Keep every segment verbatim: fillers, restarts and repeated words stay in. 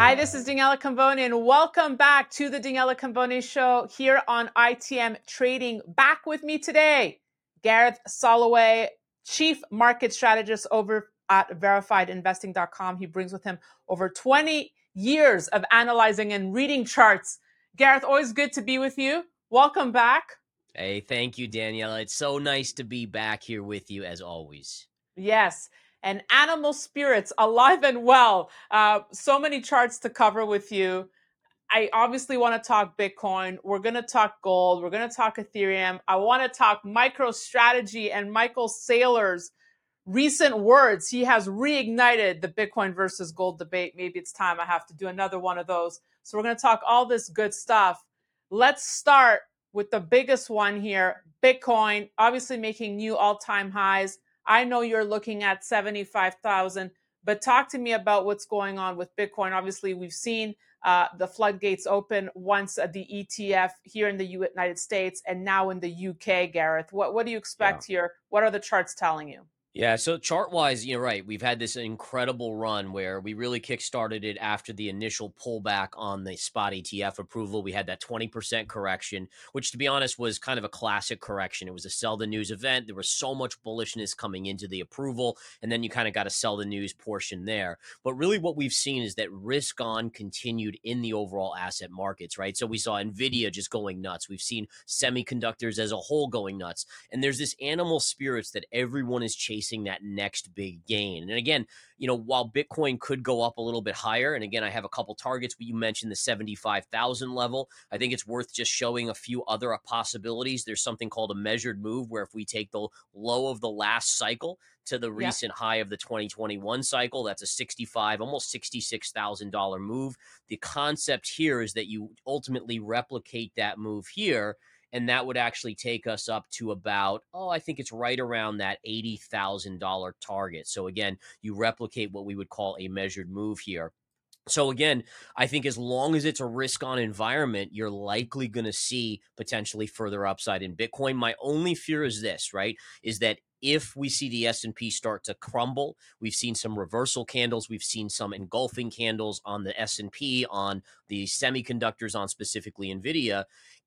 Hi, this is Daniela Camboni, and welcome back to the Daniela Camboni Show here on I T M Trading. Back with me today, Gareth Soloway, Chief Market Strategist over at verified investing dot com. He brings with him over twenty years of analyzing and reading charts. Gareth, always good to be with you. Welcome back. Hey, thank you, Daniela. It's so nice to be back here with you as always. Yes. And animal spirits alive and well. Uh, so many charts to cover with you. I obviously want to talk Bitcoin. We're going to talk gold. We're going to talk Ethereum. I want to talk MicroStrategy and Michael Saylor's recent words. He has reignited the Bitcoin versus gold debate. Maybe it's time I have to do another one of those. So we're going to talk all this good stuff. Let's start with the biggest one here, Bitcoin, obviously making new all-time highs. I know you're looking at seventy-five thousand, but talk to me about what's going on with Bitcoin. Obviously, we've seen uh, the floodgates open once at the E T F here in the United States and now in the U K, Gareth. What, what do you expect yeah. here? What are the charts telling you? Yeah, so chart-wise, you're right. We've had this incredible run where we really kickstarted it after the initial pullback on the spot E T F approval. We had that twenty percent correction, which, to be honest, was kind of a classic correction. It was a sell the news event. There was so much bullishness coming into the approval, and then you kind of got a sell the news portion there. But really what we've seen is that risk on continued in the overall asset markets, right? So we saw NVIDIA just going nuts. We've seen semiconductors as a whole going nuts. And there's this animal spirits that everyone is chasing that next big gain. And again, you know, while Bitcoin could go up a little bit higher, and again, I have a couple targets, but you mentioned the seventy-five thousand level. I think it's worth just showing a few other possibilities. There's something called a measured move, where if we take the low of the last cycle to the recent yep. high of the twenty twenty-one cycle, that's a sixty-five, almost sixty-six thousand dollars move. The concept here is that you ultimately replicate that move here, and that would actually take us up to about, oh, I think it's right around that eighty thousand dollars target. So again, you replicate what we would call a measured move here. So again, I think as long as it's a risk-on environment, you're likely going to see potentially further upside in Bitcoin. My only fear is this, right, is that if we see the S and P start to crumble, we've seen some reversal candles, we've seen some engulfing candles on the S and P, on the semiconductors, on specifically NVIDIA,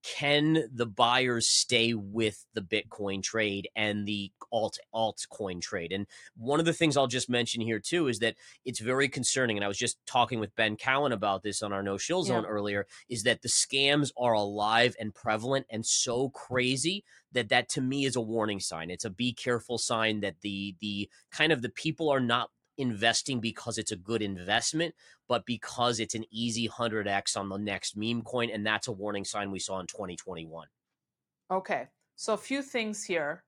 can the buyers stay with the Bitcoin trade and the alt altcoin trade? And one of the things I'll just mention here too is that it's very concerning, and I was just talking with Ben Cowan about this on our No Shill Zone yeah. earlier, is that the scams are alive and prevalent and so crazy that that to me is a warning sign. It's a be careful sign that the the kind of the people are not investing because it's a good investment, but because it's an easy one hundred X on the next meme coin. And that's a warning sign we saw in twenty twenty-one. Okay. So a few things here.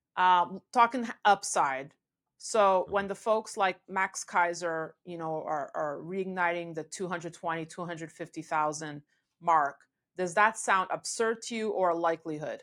Um, talking upside. So when the folks like Max Kaiser, you know, are, are reigniting the two hundred twenty, two hundred fifty thousand mark, does that sound absurd to you or a likelihood?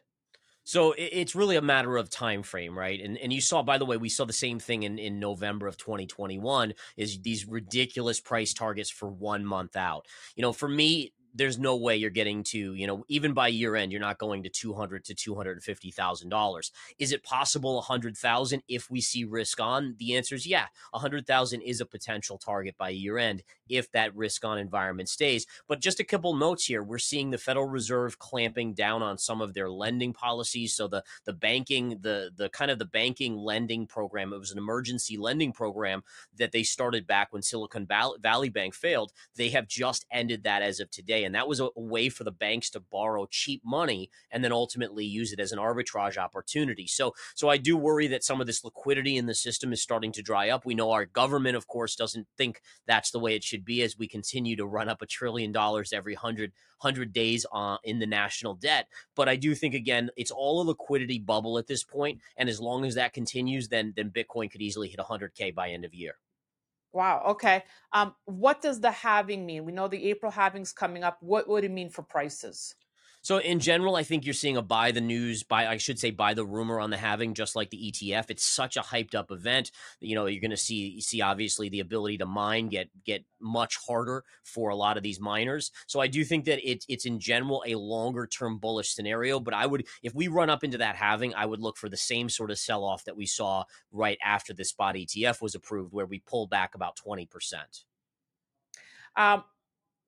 So it's really a matter of time frame, right? And and you saw, by the way, we saw the same thing in, in November of twenty twenty-one, is these ridiculous price targets for one month out. You know, for me, there's no way you're getting to, you know, even by year end, you're not going to two hundred to two hundred fifty thousand dollars. Is it possible one hundred thousand if we see risk on? The answer is yeah. one hundred thousand is a potential target by year end if that risk on environment stays. But just a couple notes here. We're seeing the Federal Reserve clamping down on some of their lending policies. So the the banking, the the kind of the banking lending program, it was an emergency lending program that they started back when Silicon Valley Bank failed. They have just ended that as of today. And that was a way for the banks to borrow cheap money and then ultimately use it as an arbitrage opportunity. So, so I do worry that some of this liquidity in the system is starting to dry up. We know our government, of course, doesn't think that's the way it should be as we continue to run up a trillion dollars every hundred hundred days uh, in the national debt. But I do think, again, it's all a liquidity bubble at this point. And as long as that continues, then, then Bitcoin could easily hit one hundred K by end of year. Wow. Okay. Um, what does the halving mean? We know the April halving's coming up. What would it mean for prices? So in general, I think you're seeing a buy the news, buy I should say buy the rumor on the halving, just like the E T F. It's such a hyped up event. You know, you're going to see you see obviously the ability to mine get get much harder for a lot of these miners. So I do think that it's it's in general a longer term bullish scenario. But I would, if we run up into that halving, I would look for the same sort of sell off that we saw right after the spot E T F was approved, where we pulled back about twenty percent. Um,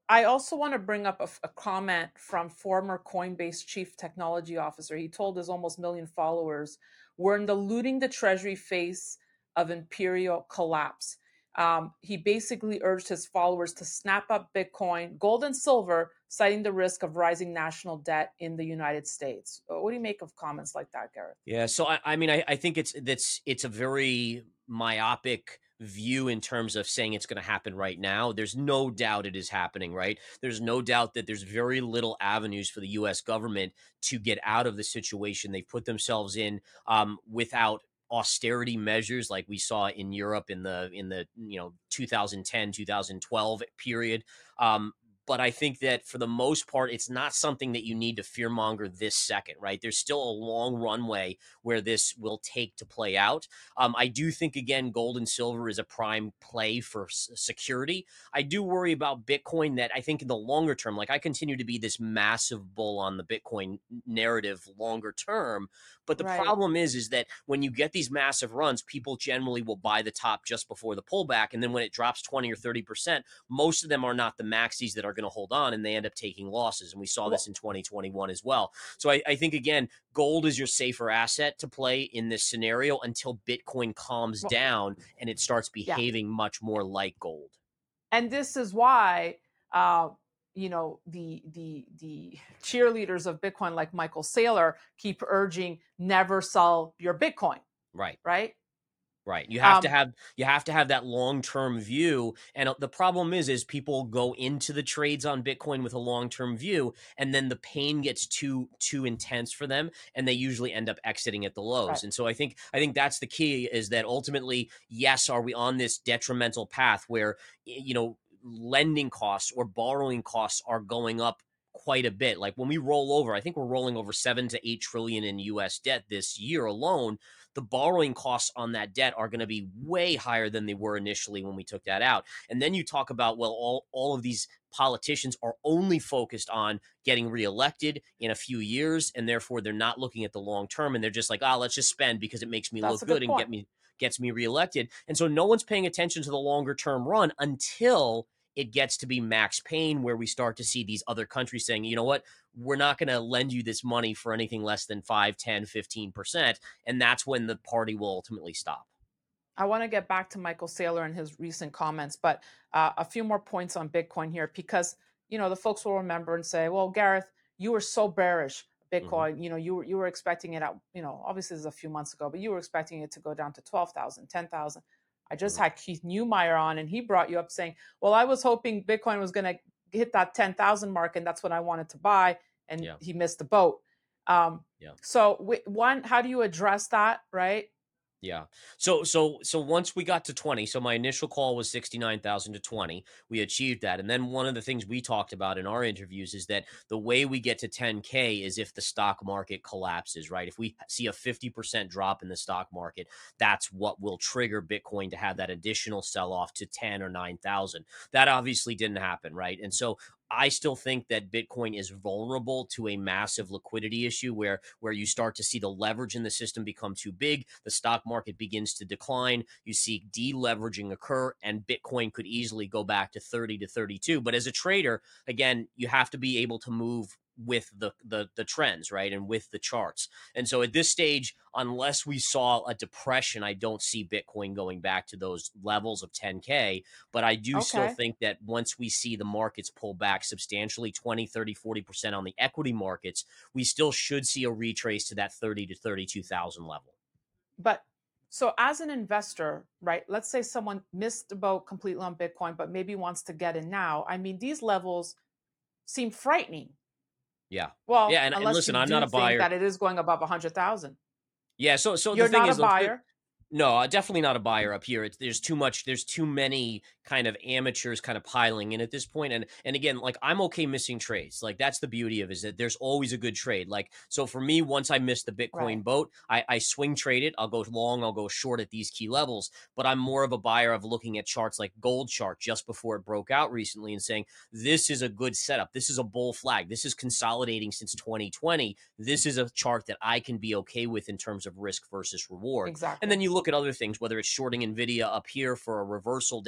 I also want to bring up a, a comment from former Coinbase chief technology officer. He told his almost million followers, "We're in the looting the treasury phase of imperial collapse." Um, he basically urged his followers to snap up Bitcoin, gold, and silver, citing the risk of rising national debt in the United States. What do you make of comments like that, Gareth? Yeah, so I, I mean, I, I think it's that's it's a very myopic view in terms of saying it's going to happen right now. There's no doubt it is happening, right? There's no doubt that there's very little avenues for the U S government to get out of the situation they've put themselves in um, without austerity measures like we saw in Europe in the in the you know two thousand ten two thousand twelve period. Um, but I think that for the most part, it's not something that you need to fearmonger this second, right? There's still a long runway where this will take to play out. Um, I do think, again, gold and silver is a prime play for s- security. I do worry about Bitcoin that I think in the longer term, like I continue to be this massive bull on the Bitcoin narrative longer term. But the Right. problem is, is that when you get these massive runs, people generally will buy the top just before the pullback. And then when it drops twenty or thirty percent, most of them are not the maxis that are going to hold on and they end up taking losses. And we saw this Well, in twenty twenty-one as well. So I, I think, again, gold is your safer asset to play in this scenario until Bitcoin calms well, down and it starts yeah. behaving much more like gold. And this is why, uh, you know, the the the cheerleaders of Bitcoin, like Michael Saylor, keep urging never sell your Bitcoin, Right. right? Right. You have to Um, have you have to have that long-term view. And uh, the problem is is people go into the trades on Bitcoin with a long-term view and then the pain gets too too intense for them and they usually end up exiting at the right. lows. And so I think I think that's the key is that ultimately, yes, are we on this detrimental path where you know lending costs or borrowing costs are going up quite a bit. Like when we roll over, I think we're rolling over seven to eight trillion in U S debt this year alone. The borrowing costs on that debt are going to be way higher than they were initially when we took that out. And then you talk about, well, all, all of these politicians are only focused on getting reelected in a few years, and therefore they're not looking at the long term, and they're just like, ah, oh, let's just spend because it makes me That's look a good good and point. get me gets me reelected. And so no one's paying attention to the longer term run until it gets to be max pain where we start to see these other countries saying, you know what, we're not going to lend you this money for anything less than five, ten, fifteen percent. And that's when the party will ultimately stop. I want to get back to Michael Saylor and his recent comments, but uh, a few more points on Bitcoin here because you know the folks will remember and say, "Well, Gareth, you were so bearish Mm-hmm. Bitcoin. You know, you were you were expecting it out. You know, obviously this is a few months ago, but you were expecting it to go down to twelve thousand, ten thousand. I just Mm-hmm. had Keith Neumeyer on, and he brought you up saying, "Well, I was hoping Bitcoin was going to hit that ten thousand mark, and that's what I wanted to buy," and Yeah. he missed the boat. Um, Yeah. so, one, how do you address that, right? Yeah. So so so once we got to twenty, so my initial call was sixty-nine thousand to twenty. We achieved that. And then one of the things we talked about in our interviews is that the way we get to ten K is if the stock market collapses, right? If we see a fifty percent drop in the stock market, that's what will trigger Bitcoin to have that additional sell off to ten or nine thousand. That obviously didn't happen, right? And so I still think that Bitcoin is vulnerable to a massive liquidity issue where where you start to see the leverage in the system become too big, the stock market begins to decline, you see deleveraging occur, and Bitcoin could easily go back to thirty to thirty-two. But as a trader, again, you have to be able to move with the the the trends, right? And with the charts. And so at this stage, unless we saw a depression, I don't see Bitcoin going back to those levels of ten K. But I do still Okay. think that once we see the markets pull back substantially twenty, thirty, forty percent on the equity markets, we still should see a retrace to that thirty to thirty-two thousand level. But so as an investor, right? Let's say someone missed the boat completely on Bitcoin, but maybe wants to get in now. I mean, these levels seem frightening. Yeah. Yeah. Well, And, and unless you listen, I'm not do a think buyer. that it is going above one hundred thousand. Yeah. So, so the You're thing not a is, let's do, buyer. no, uh, definitely not a buyer up here. It's there's too much, there's too many kind of amateurs kind of piling in at this point. And and again, like I'm okay missing trades. Like that's the beauty of it, is that there's always a good trade. Like so for me, once I miss the Right. Bitcoin boat, I, I swing trade it. I'll go long, I'll go short at these key levels. But I'm more of a buyer of looking at charts like gold chart just before it broke out recently and saying this is a good setup. This is a bull flag. This is consolidating since twenty twenty. This is a chart that I can be okay with in terms of risk versus reward. And Exactly. then you look at other things, whether it's shorting NVIDIA up here for a reversal down a little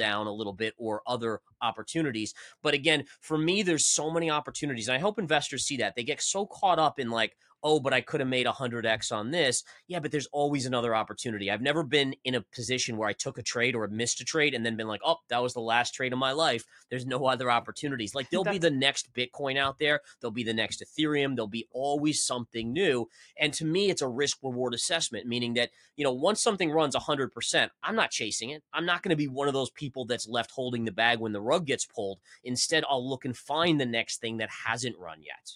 little bit or other opportunities. But again, for me, there's so many opportunities. And I hope investors see that. They get so caught up in like, oh, but I could have made one hundred x on this. Yeah, but there's always another opportunity. I've never been in a position where I took a trade or missed a trade and then been like, oh, that was the last trade of my life. There's no other opportunities. Like there'll be the next Bitcoin out there. There'll be the next Ethereum. There'll be always something new. And to me, it's a risk reward assessment, meaning that, you know, once something runs one hundred percent, I'm not chasing it. I'm not going to be one of those people that's left holding the bag when the rug gets pulled. Instead, I'll look and find the next thing that hasn't run yet.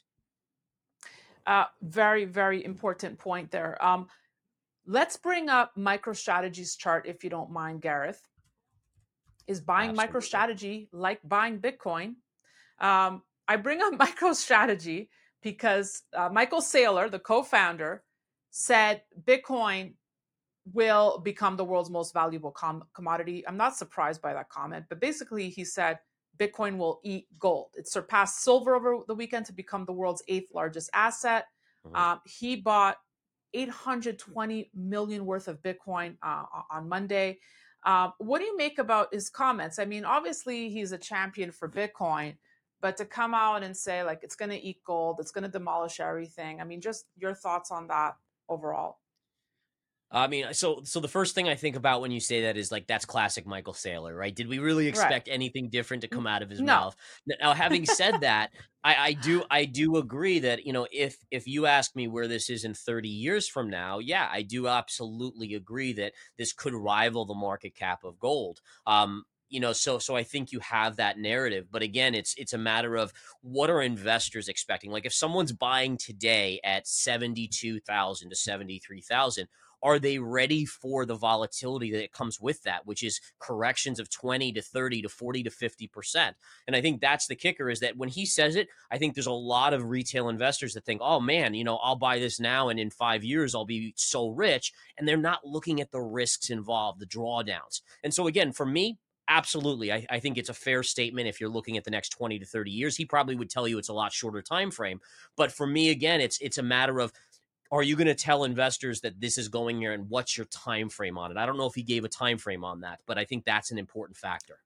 Uh, very, very important point there. Um, let's bring up MicroStrategy's chart, if you don't mind, Gareth. Is buying Absolutely. MicroStrategy like buying Bitcoin? Um, I bring up MicroStrategy because uh, Michael Saylor, the co-founder, said Bitcoin will become the world's most valuable com- commodity. I'm not surprised by that comment, but basically he said Bitcoin will eat gold. It surpassed silver over the weekend to become the world's eighth largest asset. Mm-hmm. Um, he bought eight hundred twenty million worth of Bitcoin uh, on Monday. Um, what do you make about his comments? I mean, obviously he's a champion for Bitcoin, but to come out and say like it's going to eat gold, it's going to demolish everything. I mean, just your thoughts on that overall. I mean, so so the first thing I think about when you say that is like that's classic Michael Saylor, right? Did we really expect right. anything different to come out of his no. mouth? Now, having said that, I, I do I do agree that, you know, if if you ask me where this is in thirty years from now, yeah, I do absolutely agree that this could rival the market cap of gold. Um, you know, so so I think you have that narrative, but again, it's it's a matter of what are investors expecting? Like if someone's buying today at seventy-two thousand to seventy-three thousand. Are they ready for the volatility that comes with that, which is corrections of twenty to thirty to forty to fifty percent? And I think that's the kicker is that when he says it, I think there's a lot of retail investors that think, oh man, you know, I'll buy this now and in five years I'll be so rich. And they're not looking at the risks involved, the drawdowns. And so again, for me, absolutely. I, I think it's a fair statement. If you're looking at the next twenty to thirty years, he probably would tell you it's a lot shorter time frame. But for me, again, it's it's a matter of, are you going to tell investors that this is going here and what's your time frame on it? I don't know if he gave a time frame on that, but I think that's an important factor.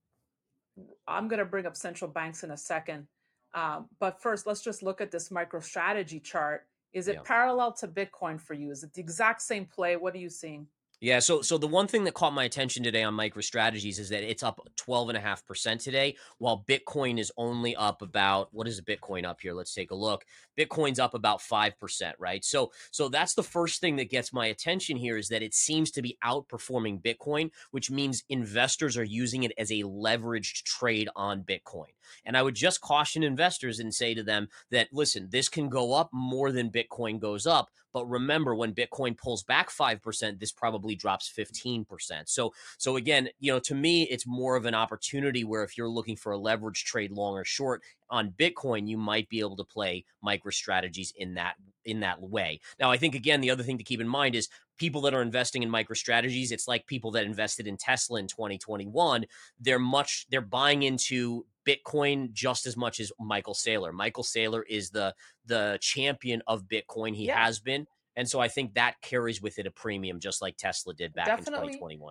I'm going to bring up central banks in a second. Um, but first, let's just look at this MicroStrategy chart. Is it yeah. parallel to Bitcoin for you? Is it the exact same play? What are you seeing? Yeah, so so the one thing that caught my attention today on MicroStrategies is that it's up twelve point five percent today, while Bitcoin is only up about, what is Bitcoin up here? Let's take a look. Bitcoin's up about five percent, right? So so that's the first thing that gets my attention here is that it seems to be outperforming Bitcoin, which means investors are using it as a leveraged trade on Bitcoin. And I would just caution investors and say to them that, listen, this can go up more than Bitcoin goes up. But remember, when Bitcoin pulls back five percent, this probably drops fifteen percent. So, so again, you know, to me, it's more of an opportunity where if you're looking for a leverage trade long or short on Bitcoin, you might be able to play MicroStrategies in that in that way. Now, I think, again, the other thing to keep in mind is people that are investing in MicroStrategies, it's like people that invested in Tesla in twenty twenty-one. They're much, they're buying into Bitcoin just as much as Michael Saylor. Michael Saylor is the the champion of Bitcoin. He yeah. has been. And so I think that carries with it a premium, just like Tesla did back Definitely. in twenty twenty-one.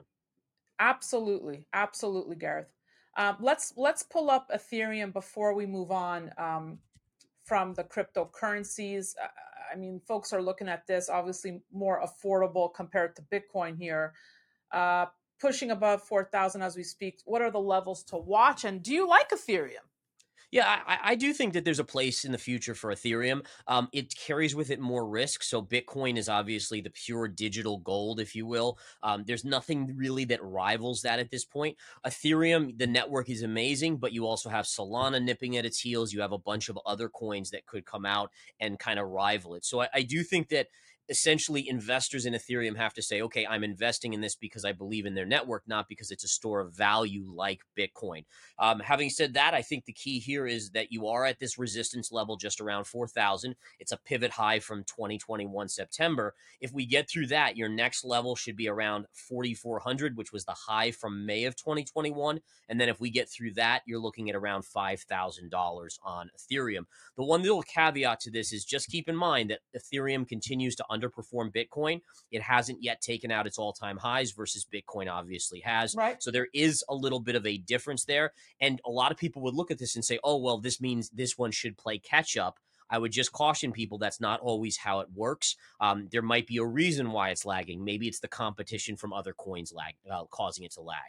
Absolutely. Absolutely, Gareth. Um, let's let's pull up Ethereum before we move on um, from the cryptocurrencies. Uh, I mean, folks are looking at this, obviously more affordable compared to Bitcoin here. Uh, pushing above four thousand as we speak. What are the levels to watch? And do you like Ethereum? Yeah, I, I do think that there's a place in the future for Ethereum. Um, it carries with it more risk. So Bitcoin is obviously the pure digital gold, if you will. Um, there's nothing really that rivals that at this point. Ethereum, the network is amazing, but you also have Solana nipping at its heels. You have a bunch of other coins that could come out and kind of rival it. So I, I do think that essentially investors in Ethereum have to say, okay, I'm investing in this because I believe in their network, not because it's a store of value like Bitcoin. Um, having said that, I think the key here is that you are at this resistance level just around four thousand. It's a pivot high from twenty twenty-one September. If we get through that, your next level should be around forty-four hundred, which was the high from May of twenty twenty-one. And then if we get through that, you're looking at around five thousand dollars on Ethereum. The one little caveat to this is just keep in mind that Ethereum continues to underperformed Bitcoin. It hasn't yet taken out its all-time highs versus Bitcoin obviously has. Right. So there is a little bit of a difference there. And a lot of people would look at this and say, oh, well, this means this one should play catch up. I would just caution people that's not always how it works. Um, there might be a reason why it's lagging. Maybe it's the competition from other coins lag, uh, causing it to lag.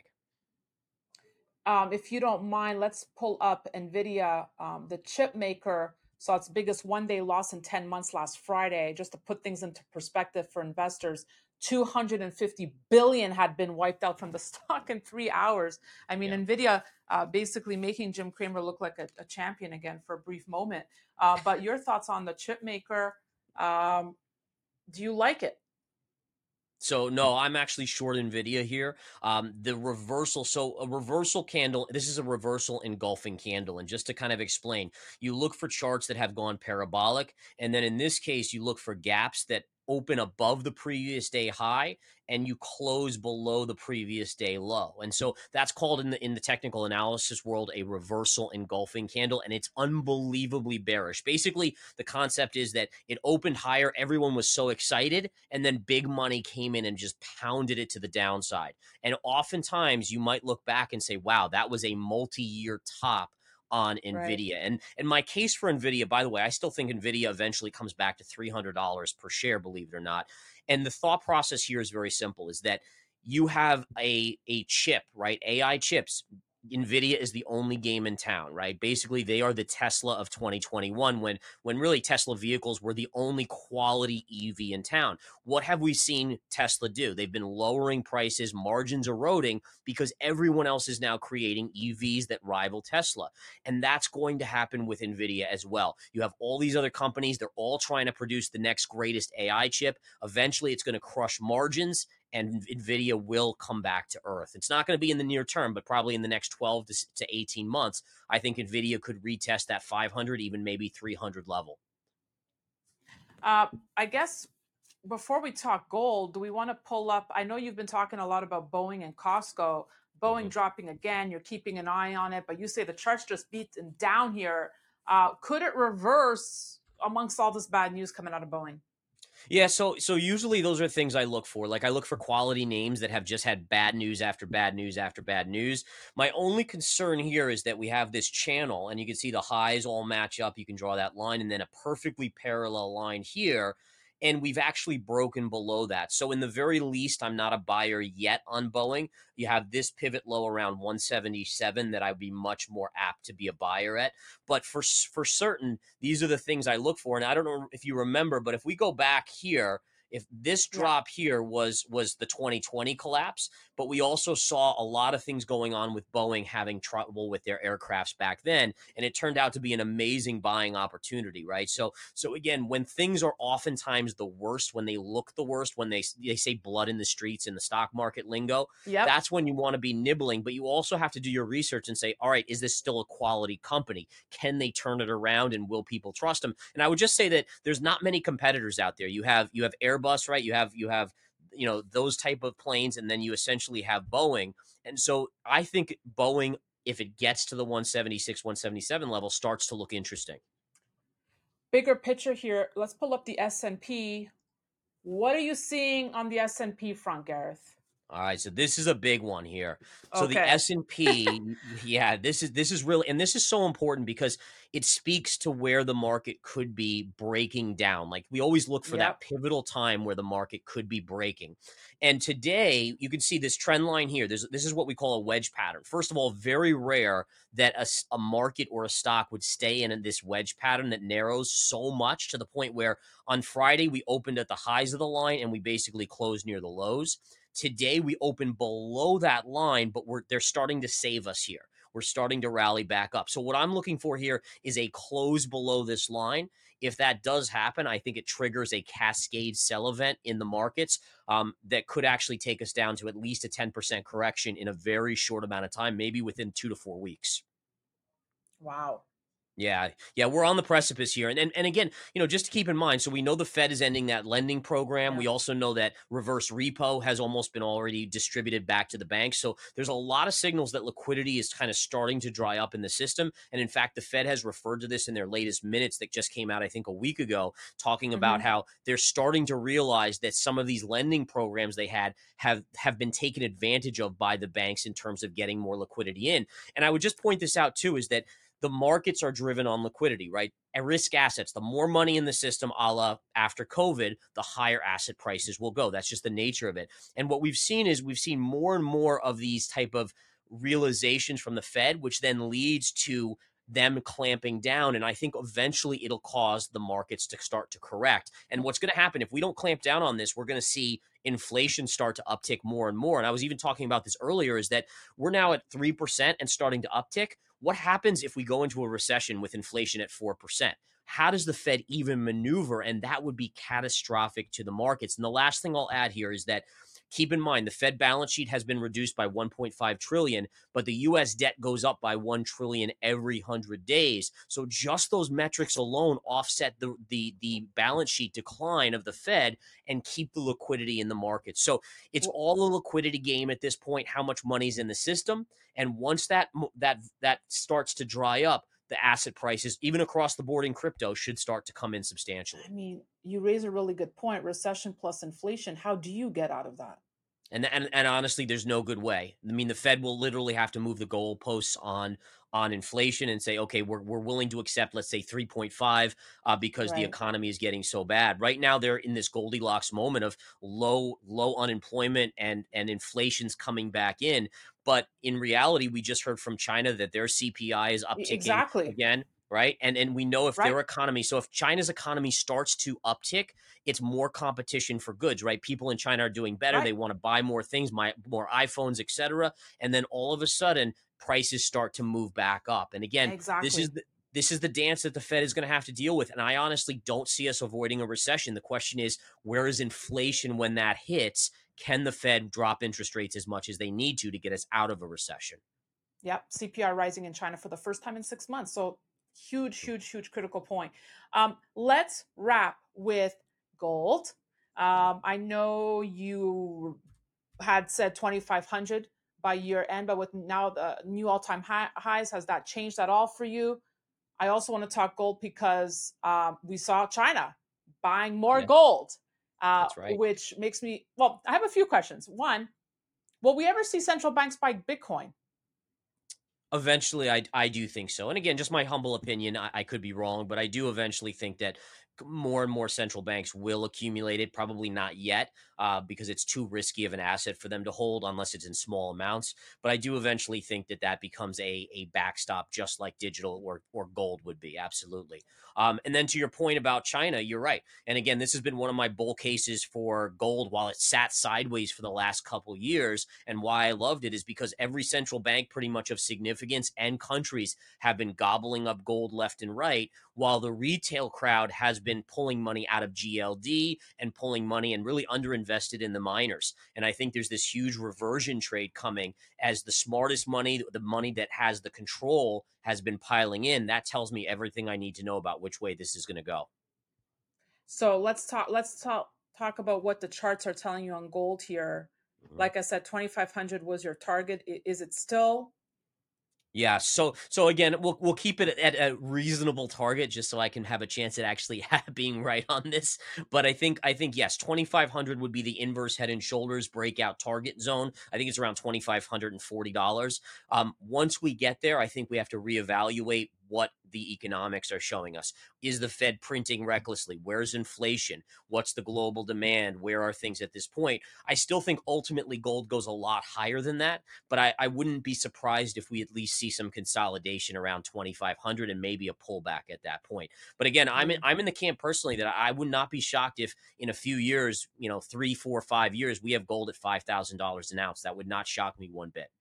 Um, if you don't mind, let's pull up NVIDIA, um, the chip maker, saw its biggest one-day loss in ten months last Friday. Just to put things into perspective for investors, two hundred fifty billion had been wiped out from the stock in three hours. I mean, Yeah. NVIDIA uh, basically making Jim Cramer look like a, a champion again for a brief moment. Uh, but your thoughts on the chip maker? Um, do you like it? So no, I'm actually short Nvidia here. Um, the reversal, so a reversal candle. This is a reversal engulfing candle, and just to kind of explain, you look for charts that have gone parabolic, and then in this case, you look for gaps that open above the previous day high and you close below the previous day low. And so that's called in the in the technical analysis world a reversal engulfing candle, and it's unbelievably bearish. Basically, the concept is that it opened higher, everyone was so excited, and then big money came in and just pounded it to the downside. And oftentimes you might look back and say, wow, that was a multi-year top on Right. Nvidia. And and my case for Nvidia, by the way, I still think Nvidia eventually comes back to three hundred dollars per share, believe it or not. And the thought process here is very simple, is that you have a a chip, right? A I chips. Nvidia is the only game in town, right? Basically, they are the Tesla of twenty twenty-one, when when really Tesla vehicles were the only quality E V in town. What have we seen Tesla do? They've been lowering prices, margins eroding, because everyone else is now creating E Vs that rival Tesla. And that's going to happen with Nvidia as well. You have all these other companies, they're all trying to produce the next greatest A I chip. Eventually, it's going to crush margins, and Nvidia will come back to earth. It's not going to be in the near term, but probably in the next twelve to eighteen months, I think Nvidia could retest that five hundred, even maybe three hundred level. Uh, I guess before we talk gold, do we want to pull up? I know you've been talking a lot about Boeing and Costco. Boeing Mm-hmm. dropping again. You're keeping an eye on it, but you say the chart's just beaten down here. Uh, could it reverse amongst all this bad news coming out of Boeing? Yeah, so so usually those are things I look for. Like I look for quality names that have just had bad news after bad news after bad news. My only concern here is that we have this channel, and you can see the highs all match up. You can draw that line, and then a perfectly parallel line here. And we've actually broken below that. So in the very least, I'm not a buyer yet on Boeing. You have this pivot low around one seventy-seven that I'd be much more apt to be a buyer at. But for for certain, these are the things I look for. And I don't know if you remember, but if we go back here, if this Yeah. drop here was was the twenty twenty collapse, but we also saw a lot of things going on with Boeing having trouble with their aircrafts back then, and it turned out to be an amazing buying opportunity, right? So so again, when things are oftentimes the worst, when they look the worst, when they they say blood in the streets in the stock market lingo, Yep. that's when you want to be nibbling. But you also have to do your research and say, all right, is this still a quality company? Can they turn it around, and will people trust them? And I would just say that there's not many competitors out there. You have you have Airbus, right? You have you have you know those type of planes, and then you essentially have Boeing. And so I think Boeing, if it gets to the one seventy-six, one seventy-seven level, starts to look interesting. Bigger picture here. Let's pull up the S and P. What are you seeing on the S and P front, Gareth? All right, so this is a big one here. So the Okay. S and P, yeah, this is this is really, and this is so important because it speaks to where the market could be breaking down. Like we always look for that Yep. pivotal time where the market could be breaking. And today, you can see this trend line here. There's this is what we call a wedge pattern. First of all, very rare that a, s- a market or a stock would stay in this wedge pattern that narrows so much to the point where on Friday we opened at the highs of the line and we basically closed near the lows. Today we open below that line, but we're they're starting to save us here. We're starting to rally back up. So what I'm looking for here is a close below this line. If that does happen, I think it triggers a cascade sell event in the markets um, that could actually take us down to at least a ten percent correction in a very short amount of time, maybe within two to four weeks. Wow. Yeah, yeah, we're on the precipice here. And, and and again, you know, just to keep in mind, so we know the Fed is ending that lending program. Yeah. We also know that reverse repo has almost been already distributed back to the banks. So there's a lot of signals that liquidity is kind of starting to dry up in the system. And in fact, the Fed has referred to this in their latest minutes that just came out, I think, a week ago, talking about Hmm. how they're starting to realize that some of these lending programs they had have have been taken advantage of by the banks in terms of getting more liquidity in. And I would just point this out too, is that the markets are driven on liquidity, right? And risk assets, the more money in the system, a la after COVID, the higher asset prices will go. That's just the nature of it. And what we've seen is we've seen more and more of these type of realizations from the Fed, which then leads to them clamping down. And I think eventually it'll cause the markets to start to correct. And what's going to happen if we don't clamp down on this, we're going to see inflation start to uptick more and more. And I was even talking about this earlier, is that we're now at three percent and starting to uptick. What happens if we go into a recession with inflation at four percent? How does the Fed even maneuver? And that would be catastrophic to the markets. And the last thing I'll add here is that keep in mind the Fed balance sheet has been reduced by one point five trillion dollars, but the U S debt goes up by one trillion dollars every one hundred days. So just those metrics alone offset the, the, the balance sheet decline of the Fed and keep the liquidity in the market. So it's all a liquidity game at this point, how much money's in the system. And once that that that starts to dry up, the asset prices, even across the board in crypto, should start to come in substantially. I mean, you raise a really good point. Recession plus inflation. How do you get out of that? And, and and honestly, there's no good way. I mean, the Fed will literally have to move the goalposts on on inflation and say, okay, we're we're willing to accept, let's say, three point five uh, because the Right. economy is getting so bad. Right now, they're in this Goldilocks moment of low low unemployment and and inflation's coming back in. But in reality, we just heard from China that their C P I is E- upticking Exactly. again. Right. And and we know if Right. their economy, so if China's economy starts to uptick, it's more competition for goods, right? People in China are doing better. Right. They want to buy more things, my, more iPhones, et cetera. And then all of a sudden, prices start to move back up. And again, this is Exactly. the, this is the dance that the Fed is going to have to deal with. And I honestly don't see us avoiding a recession. The question is, where is inflation when that hits? Can the Fed drop interest rates as much as they need to to get us out of a recession? Yep. C P I rising in China for the first time in six months. So huge, huge, huge critical point. Um, let's wrap with gold. Um, I know you had said twenty-five hundred by year end, but with now the new all time high, highs, has that changed at all for you? I also want to talk gold because um, we saw China buying more Yeah, gold, uh, that's right. which makes me, well, I have a few questions. One, will we ever see central banks buy Bitcoin? Eventually, I I do think so. And again, just my humble opinion, I, I could be wrong, but I do eventually think that more and more central banks will accumulate it. Probably not yet, uh, because it's too risky of an asset for them to hold unless it's in small amounts. But I do eventually think that that becomes a a backstop, just like digital or or gold would be. Absolutely. Um, and then to your point about China, you're right. And again, this has been one of my bull cases for gold while it sat sideways for the last couple years. And why I loved it is because every central bank, pretty much of significance and countries, have been gobbling up gold left and right, while the retail crowd has been pulling money out of G L D and pulling money and really underinvested in the miners. And I think there's this huge reversion trade coming as the smartest money, the money that has the control, has been piling in. That tells me everything I need to know about which way this is going to go. So let's talk. Let's talk talk about what the charts are telling you on gold here. Mhm. Like I said, twenty-five hundred was your target. Is it still? Yeah, so so again, we'll we'll keep it at a reasonable target just so I can have a chance at actually being right on this. But I think I think yes, twenty-five hundred would be the inverse head and shoulders breakout target zone. I think it's around two thousand five hundred forty dollars. Um, once we get there, I think we have to reevaluate what the economics are showing us. Is the Fed printing recklessly? Where's inflation? What's the global demand? Where are things at this point? I still think ultimately gold goes a lot higher than that, but I, I wouldn't be surprised if we at least see some consolidation around twenty-five hundred and maybe a pullback at that point. But again, I'm in, Mm. I'm in the camp personally that I would not be shocked if in a few years, you know, three, four, five years, we have gold at five thousand dollars an ounce. That would not shock me one bit.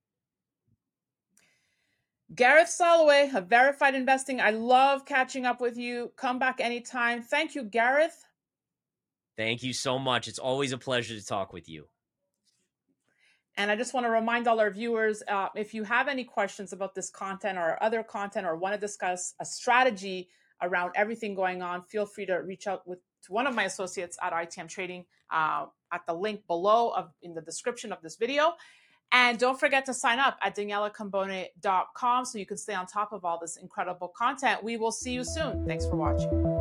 Gareth Soloway of Verified Investing. I love catching up with you. Come back anytime. Thank you, Gareth. Thank you so much. It's always a pleasure to talk with you. And I just want to remind all our viewers, uh, if you have any questions about this content or other content, or want to discuss a strategy around everything going on, feel free to reach out with to one of my associates at I T M Trading uh, at the link below of, in the description of this video. And don't forget to sign up at daniela cambone dot com so you can stay on top of all this incredible content. We will see you soon. Thanks for watching.